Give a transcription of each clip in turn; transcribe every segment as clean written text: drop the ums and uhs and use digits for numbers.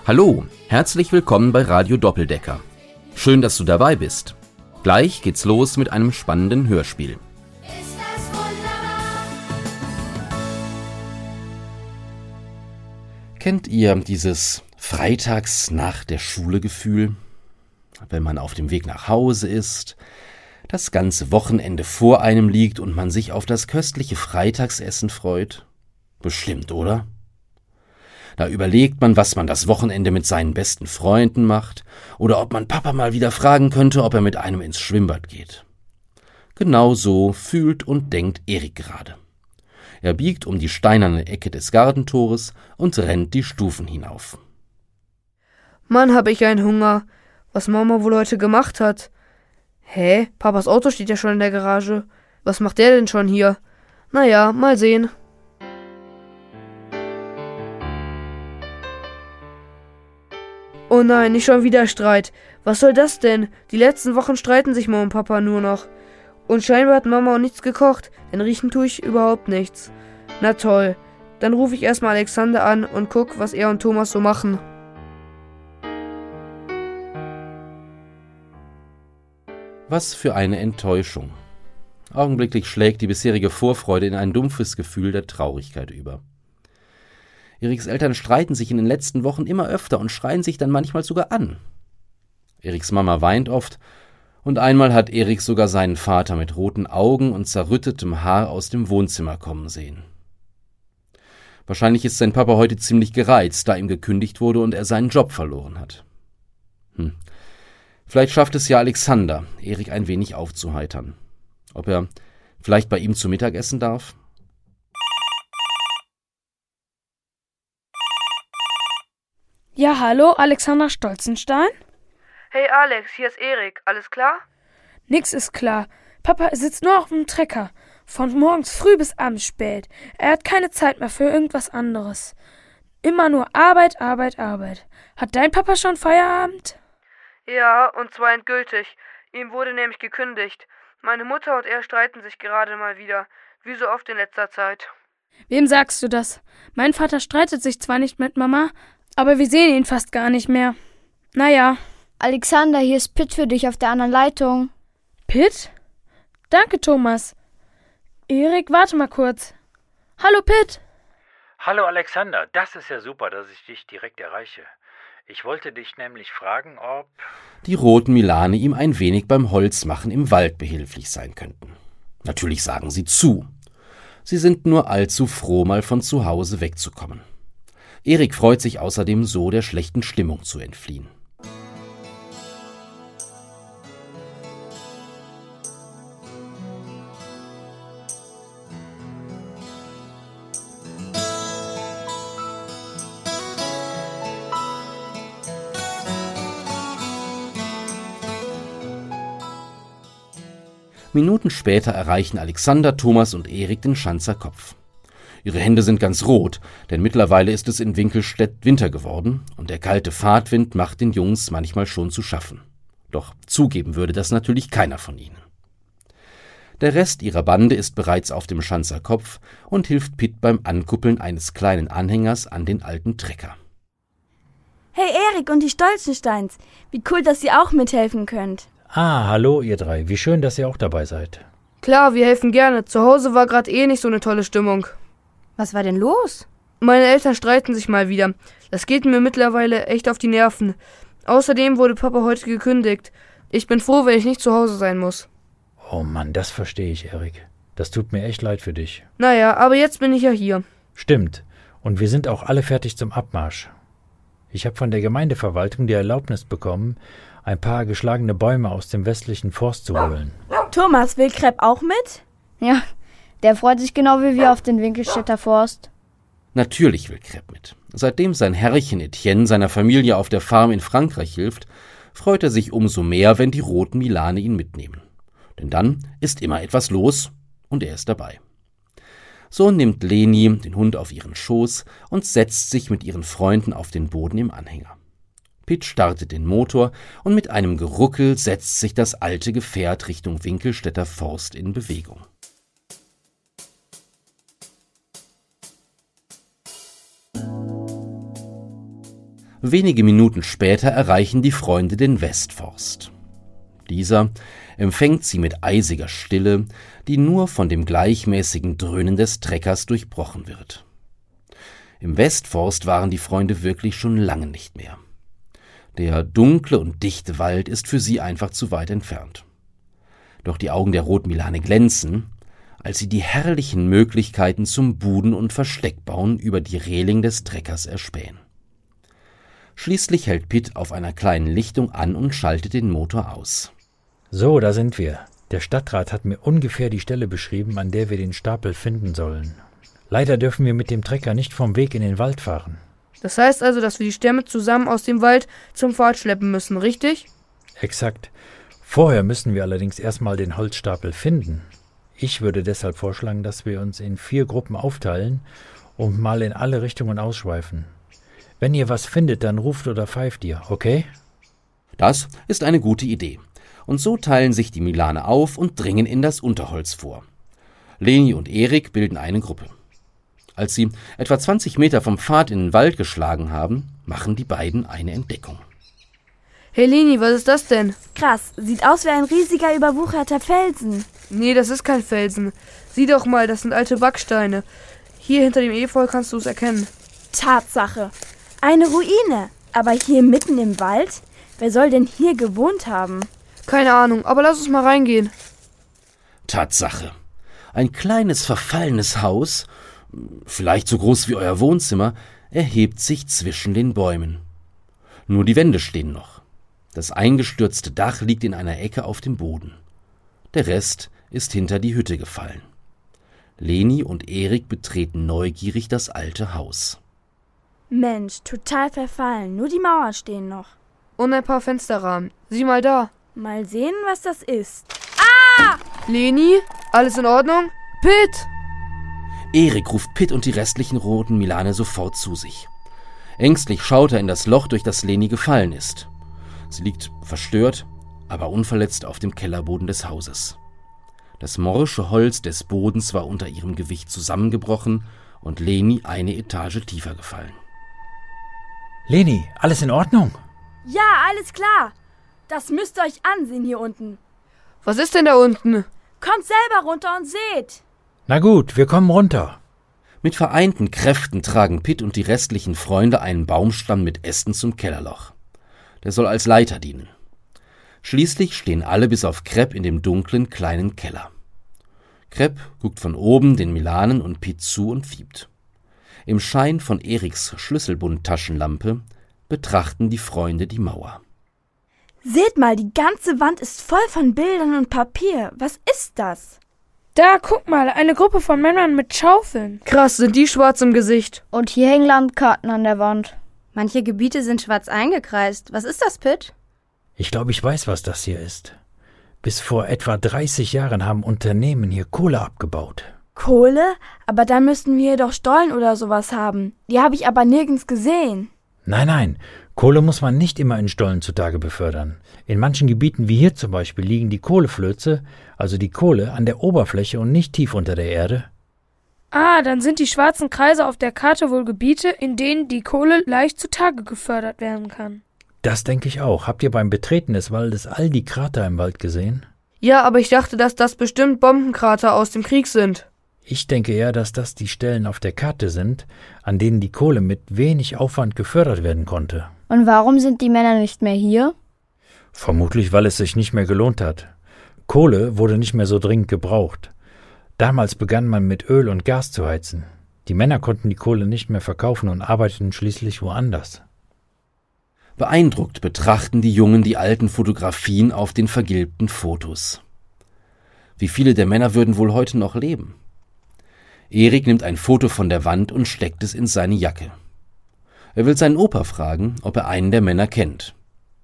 Hallo, herzlich willkommen bei Radio Doppeldecker. Schön, dass du dabei bist. Gleich geht's los mit einem spannenden Hörspiel. Ist das wunderbar? Kennt ihr dieses Freitags nach der Schule Gefühl? Wenn man auf dem Weg nach Hause ist, das ganze Wochenende vor einem liegt und man sich auf das köstliche Freitagsessen freut? Bestimmt, oder? Da überlegt man, was man das Wochenende mit seinen besten Freunden macht oder ob man Papa mal wieder fragen könnte, ob er mit einem ins Schwimmbad geht. Genau so fühlt und denkt Erik gerade. Er biegt um die steinerne Ecke des Gartentores und rennt die Stufen hinauf. Mann, hab ich einen Hunger. Was Mama wohl heute gemacht hat. Hä? Papas Auto steht ja schon in der Garage. Was macht der denn schon hier? Naja, mal sehen. Oh nein, nicht schon wieder Streit. Was soll das denn? Die letzten Wochen streiten sich Mama und Papa nur noch. Und scheinbar hat Mama auch nichts gekocht, denn riechen tue ich überhaupt nichts. Na toll. Dann rufe ich erstmal Alexander an und guck, was er und Thomas so machen. Was für eine Enttäuschung. Augenblicklich schlägt die bisherige Vorfreude in ein dumpfes Gefühl der Traurigkeit über. Eriks Eltern streiten sich in den letzten Wochen immer öfter und schreien sich dann manchmal sogar an. Eriks Mama weint oft und einmal hat Erik sogar seinen Vater mit roten Augen und zerrüttetem Haar aus dem Wohnzimmer kommen sehen. Wahrscheinlich ist sein Papa heute ziemlich gereizt, da ihm gekündigt wurde und er seinen Job verloren hat. Vielleicht schafft es ja Alexander, Erik ein wenig aufzuheitern. Ob er vielleicht bei ihm zu Mittag essen darf? Ja, hallo, Alexander Stolzenstein? Hey Alex, hier ist Erik. Alles klar? Nix ist klar. Papa sitzt nur auf dem Trecker. Von morgens früh bis abends spät. Er hat keine Zeit mehr für irgendwas anderes. Immer nur Arbeit, Arbeit, Arbeit. Hat dein Papa schon Feierabend? Ja, und zwar endgültig. Ihm wurde nämlich gekündigt. Meine Mutter und er streiten sich gerade mal wieder. Wie so oft in letzter Zeit. Wem sagst du das? Mein Vater streitet sich zwar nicht mit Mama, aber wir sehen ihn fast gar nicht mehr. Naja. Alexander, hier ist Pitt für dich auf der anderen Leitung. Pitt? Danke, Thomas. Erik, warte mal kurz. Hallo, Pitt. Hallo Alexander, das ist ja super, dass ich dich direkt erreiche. Ich wollte dich nämlich fragen, ob... Die roten Milane ihm ein wenig beim Holzmachen im Wald behilflich sein könnten. Natürlich sagen sie zu. Sie sind nur allzu froh, mal von zu Hause wegzukommen. Erik freut sich außerdem so, der schlechten Stimmung zu entfliehen. Minuten später erreichen Alexander, Thomas und Erik den Schanzer Kopf. Ihre Hände sind ganz rot, denn mittlerweile ist es in Winkelstedt Winter geworden und der kalte Fahrtwind macht den Jungs manchmal schon zu schaffen. Doch zugeben würde das natürlich keiner von ihnen. Der Rest ihrer Bande ist bereits auf dem Schanzer Kopf und hilft Pitt beim Ankuppeln eines kleinen Anhängers an den alten Trecker. Hey Erik und die Stolzensteins, wie cool, dass ihr auch mithelfen könnt. Ah, hallo ihr drei, wie schön, dass ihr auch dabei seid. Klar, wir helfen gerne. Zu Hause war gerade nicht so eine tolle Stimmung. Was war denn los? Meine Eltern streiten sich mal wieder. Das geht mir mittlerweile echt auf die Nerven. Außerdem wurde Papa heute gekündigt. Ich bin froh, wenn ich nicht zu Hause sein muss. Oh Mann, das verstehe ich, Erik. Das tut mir echt leid für dich. Naja, aber jetzt bin ich ja hier. Stimmt. Und wir sind auch alle fertig zum Abmarsch. Ich habe von der Gemeindeverwaltung die Erlaubnis bekommen, ein paar geschlagene Bäume aus dem westlichen Forst zu holen. Thomas, will Krepp auch mit? Ja, der freut sich genau wie wir auf den Winkelstädter Forst. Natürlich will Krepp mit. Seitdem sein Herrchen Etienne seiner Familie auf der Farm in Frankreich hilft, freut er sich umso mehr, wenn die roten Milane ihn mitnehmen. Denn dann ist immer etwas los und er ist dabei. So nimmt Leni den Hund auf ihren Schoß und setzt sich mit ihren Freunden auf den Boden im Anhänger. Pitt startet den Motor und mit einem Geruckel setzt sich das alte Gefährt Richtung Winkelstädter Forst in Bewegung. Wenige Minuten später erreichen die Freunde den Westforst. Dieser empfängt sie mit eisiger Stille, die nur von dem gleichmäßigen Dröhnen des Treckers durchbrochen wird. Im Westforst waren die Freunde wirklich schon lange nicht mehr. Der dunkle und dichte Wald ist für sie einfach zu weit entfernt. Doch die Augen der Rotmilane glänzen, als sie die herrlichen Möglichkeiten zum Buden- und Versteckbauen über die Reling des Treckers erspähen. Schließlich hält Pitt auf einer kleinen Lichtung an und schaltet den Motor aus. So, da sind wir. Der Stadtrat hat mir ungefähr die Stelle beschrieben, an der wir den Stapel finden sollen. Leider dürfen wir mit dem Trecker nicht vom Weg in den Wald fahren. Das heißt also, dass wir die Stämme zusammen aus dem Wald zum Pfad schleppen müssen, richtig? Exakt. Vorher müssen wir allerdings erstmal den Holzstapel finden. Ich würde deshalb vorschlagen, dass wir uns in 4 Gruppen aufteilen und mal in alle Richtungen ausschweifen. Wenn ihr was findet, dann ruft oder pfeift ihr, okay? Das ist eine gute Idee. Und so teilen sich die Milane auf und dringen in das Unterholz vor. Leni und Erik bilden eine Gruppe. Als sie etwa 20 Meter vom Pfad in den Wald geschlagen haben, machen die beiden eine Entdeckung. Hey Leni, was ist das denn? Krass, sieht aus wie ein riesiger, überwucherter Felsen. Nee, das ist kein Felsen. Sieh doch mal, das sind alte Backsteine. Hier hinter dem Efeu kannst du es erkennen. Tatsache. Eine Ruine. Aber hier mitten im Wald? Wer soll denn hier gewohnt haben? Keine Ahnung, aber lass uns mal reingehen. Tatsache. Ein kleines verfallenes Haus, vielleicht so groß wie euer Wohnzimmer, erhebt sich zwischen den Bäumen. Nur die Wände stehen noch. Das eingestürzte Dach liegt in einer Ecke auf dem Boden. Der Rest ist hinter die Hütte gefallen. Leni und Erik betreten neugierig das alte Haus. Mensch, total verfallen. Nur die Mauern stehen noch. Und ein paar Fensterrahmen. Sieh mal da. Mal sehen, was das ist. Leni, alles in Ordnung? Pitt! Erik ruft Pitt und die restlichen roten Milane sofort zu sich. Ängstlich schaut er in das Loch, durch das Leni gefallen ist. Sie liegt verstört, aber unverletzt auf dem Kellerboden des Hauses. Das morsche Holz des Bodens war unter ihrem Gewicht zusammengebrochen und Leni eine Etage tiefer gefallen. Leni, alles in Ordnung? Ja, alles klar. Das müsst ihr euch ansehen hier unten. Was ist denn da unten? Kommt selber runter und seht. Na gut, wir kommen runter. Mit vereinten Kräften tragen Pitt und die restlichen Freunde einen Baumstamm mit Ästen zum Kellerloch. Der soll als Leiter dienen. Schließlich stehen alle bis auf Krepp in dem dunklen, kleinen Keller. Krepp guckt von oben den Milanen und Pitt zu und fiebt. Im Schein von Eriks Schlüsselbund-Taschenlampe betrachten die Freunde die Mauer. Seht mal, die ganze Wand ist voll von Bildern und Papier. Was ist das? Da, guck mal, eine Gruppe von Männern mit Schaufeln. Krass, sind die schwarz im Gesicht. Und hier hängen Landkarten an der Wand. Manche Gebiete sind schwarz eingekreist. Was ist das, Pitt? Ich glaube, ich weiß, was das hier ist. Bis vor etwa 30 Jahren haben Unternehmen hier Kohle abgebaut. Kohle? Aber dann müssten wir hier doch Stollen oder sowas haben. Die habe ich aber nirgends gesehen. Nein, Kohle muss man nicht immer in Stollen zutage befördern. In manchen Gebieten wie hier zum Beispiel liegen die Kohleflöze, also die Kohle, an der Oberfläche und nicht tief unter der Erde. Ah, dann sind die schwarzen Kreise auf der Karte wohl Gebiete, in denen die Kohle leicht zutage gefördert werden kann. Das denke ich auch. Habt ihr beim Betreten des Waldes all die Krater im Wald gesehen? Ja, aber ich dachte, dass das bestimmt Bombenkrater aus dem Krieg sind. Ich denke eher, dass das die Stellen auf der Karte sind, an denen die Kohle mit wenig Aufwand gefördert werden konnte. Und warum sind die Männer nicht mehr hier? Vermutlich, weil es sich nicht mehr gelohnt hat. Kohle wurde nicht mehr so dringend gebraucht. Damals begann man mit Öl und Gas zu heizen. Die Männer konnten die Kohle nicht mehr verkaufen und arbeiteten schließlich woanders. Beeindruckt betrachten die Jungen die alten Fotografien auf den vergilbten Fotos. Wie viele der Männer würden wohl heute noch leben? Erik nimmt ein Foto von der Wand und steckt es in seine Jacke. Er will seinen Opa fragen, ob er einen der Männer kennt.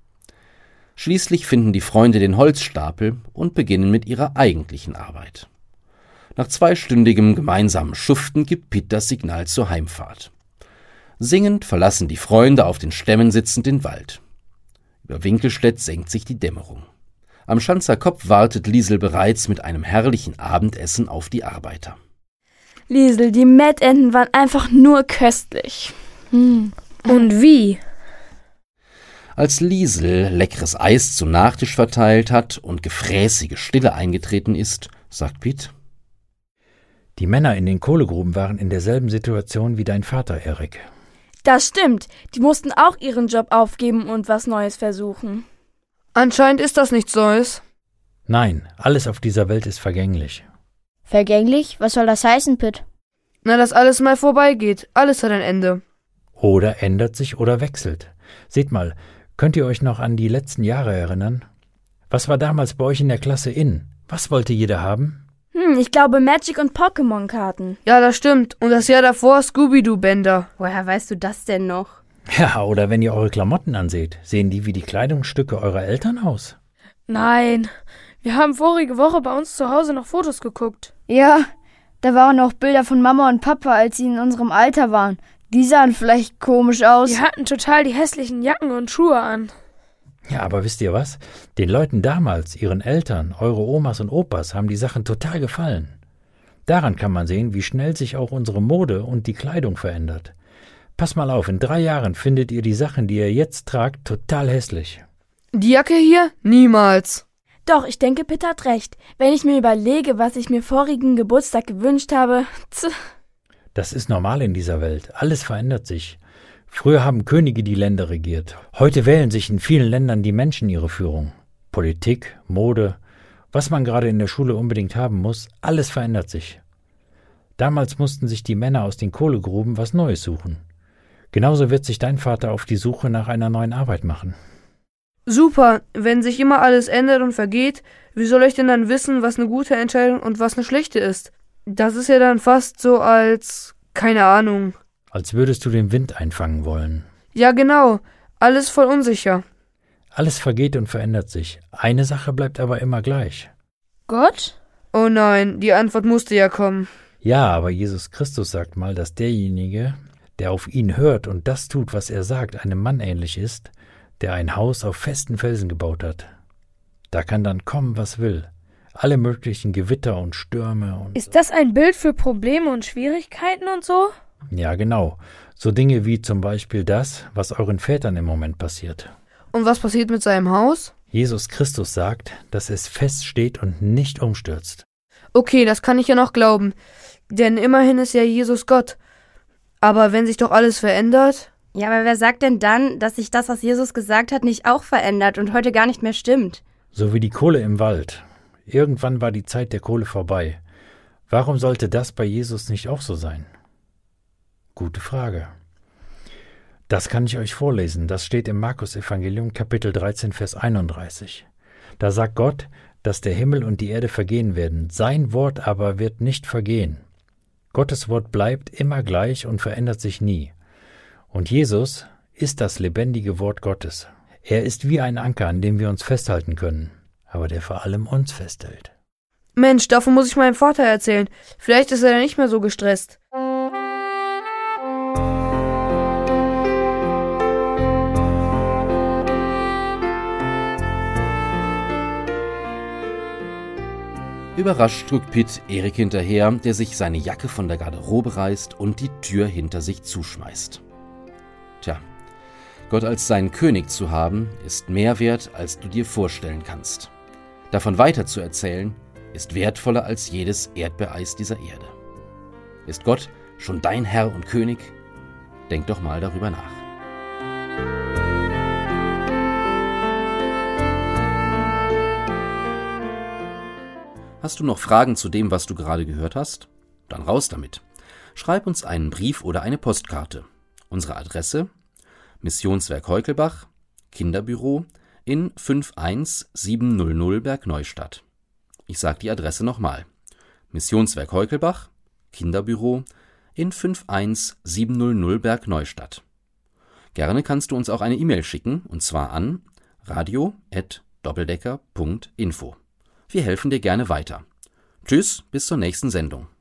Schließlich finden die Freunde den Holzstapel und beginnen mit ihrer eigentlichen Arbeit. Nach 2-stündigem gemeinsamen Schuften gibt Pitt das Signal zur Heimfahrt. Singend verlassen die Freunde auf den Stämmen sitzend den Wald. Über Winkelstedt senkt sich die Dämmerung. Am Schanzer Kopf wartet Liesel bereits mit einem herrlichen Abendessen auf die Arbeiter. Liesel, die Mettenten waren einfach nur köstlich. Und wie? Als Liesel leckeres Eis zum Nachtisch verteilt hat und gefräßige Stille eingetreten ist, sagt Piet: Die Männer in den Kohlegruben waren in derselben Situation wie dein Vater, Erik. Das stimmt. Die mussten auch ihren Job aufgeben und was Neues versuchen. Anscheinend ist das nichts Neues. Nein, alles auf dieser Welt ist vergänglich. Vergänglich? Was soll das heißen, Pitt? Na, dass alles mal vorbeigeht. Alles hat ein Ende. Oder ändert sich oder wechselt. Seht mal, könnt ihr euch noch an die letzten Jahre erinnern? Was war damals bei euch in der Klasse in? Was wollte jeder haben? Ich glaube Magic- und Pokémon-Karten. Ja, das stimmt. Und das Jahr davor Scooby-Doo-Bänder. Woher weißt du das denn noch? Ja, oder wenn ihr eure Klamotten anseht, sehen die wie die Kleidungsstücke eurer Eltern aus? Nein, wir haben vorige Woche bei uns zu Hause noch Fotos geguckt. Ja, da waren auch Bilder von Mama und Papa, als sie in unserem Alter waren. Die sahen vielleicht komisch aus. Die hatten total die hässlichen Jacken und Schuhe an. Ja, aber wisst ihr was? Den Leuten damals, ihren Eltern, eure Omas und Opas, haben die Sachen total gefallen. Daran kann man sehen, wie schnell sich auch unsere Mode und die Kleidung verändert. Pass mal auf, in 3 Jahren findet ihr die Sachen, die ihr jetzt tragt, total hässlich. Die Jacke hier? Niemals. Doch, ich denke, Pitt hat recht. Wenn ich mir überlege, was ich mir vorigen Geburtstag gewünscht habe. Das ist normal in dieser Welt. Alles verändert sich. Früher haben Könige die Länder regiert. Heute wählen sich in vielen Ländern die Menschen ihre Führung. Politik, Mode, was man gerade in der Schule unbedingt haben muss, alles verändert sich. Damals mussten sich die Männer aus den Kohlegruben was Neues suchen. Genauso wird sich dein Vater auf die Suche nach einer neuen Arbeit machen. Super, wenn sich immer alles ändert und vergeht, wie soll ich denn dann wissen, was eine gute Entscheidung und was eine schlechte ist? Das ist ja dann fast so als, keine Ahnung. Als würdest du den Wind einfangen wollen. Ja, genau. Alles voll unsicher. Alles vergeht und verändert sich. Eine Sache bleibt aber immer gleich. Gott? Oh nein, die Antwort musste ja kommen. Ja, aber Jesus Christus sagt mal, dass derjenige, der auf ihn hört und das tut, was er sagt, einem Mann ähnlich ist, der ein Haus auf festen Felsen gebaut hat. Da kann dann kommen, was will. Alle möglichen Gewitter und Stürme und... Ist das ein Bild für Probleme und Schwierigkeiten und so? Ja, genau. So Dinge wie zum Beispiel das, was euren Vätern im Moment passiert. Und was passiert mit seinem Haus? Jesus Christus sagt, dass es fest steht und nicht umstürzt. Okay, das kann ich ja noch glauben. Denn immerhin ist ja Jesus Gott. Aber wenn sich doch alles verändert... Ja, aber wer sagt denn dann, dass sich das, was Jesus gesagt hat, nicht auch verändert und heute gar nicht mehr stimmt? So wie die Kohle im Wald. Irgendwann war die Zeit der Kohle vorbei. Warum sollte das bei Jesus nicht auch so sein? Gute Frage. Das kann ich euch vorlesen. Das steht im Markus-Evangelium, Kapitel 13, Vers 31. Da sagt Gott, dass der Himmel und die Erde vergehen werden. Sein Wort aber wird nicht vergehen. Gottes Wort bleibt immer gleich und verändert sich nie. Und Jesus ist das lebendige Wort Gottes. Er ist wie ein Anker, an dem wir uns festhalten können, aber der vor allem uns festhält. Mensch, davon muss ich meinem Vater erzählen. Vielleicht ist er dann nicht mehr so gestresst. Überrascht drückt Pitt Erik hinterher, der sich seine Jacke von der Garderobe reißt und die Tür hinter sich zuschmeißt. Tja, Gott als seinen König zu haben, ist mehr wert, als du dir vorstellen kannst. Davon weiter zu erzählen, ist wertvoller als jedes Erdbeereis dieser Erde. Ist Gott schon dein Herr und König? Denk doch mal darüber nach. Hast du noch Fragen zu dem, was du gerade gehört hast? Dann raus damit. Schreib uns einen Brief oder eine Postkarte. Unsere Adresse: Missionswerk Heukelbach, Kinderbüro in 51700 Bergneustadt. Ich sage die Adresse nochmal. Missionswerk Heukelbach, Kinderbüro in 51700 Bergneustadt. Gerne kannst du uns auch eine E-Mail schicken, und zwar an radio@doppeldecker.info. Wir helfen dir gerne weiter. Tschüss, bis zur nächsten Sendung.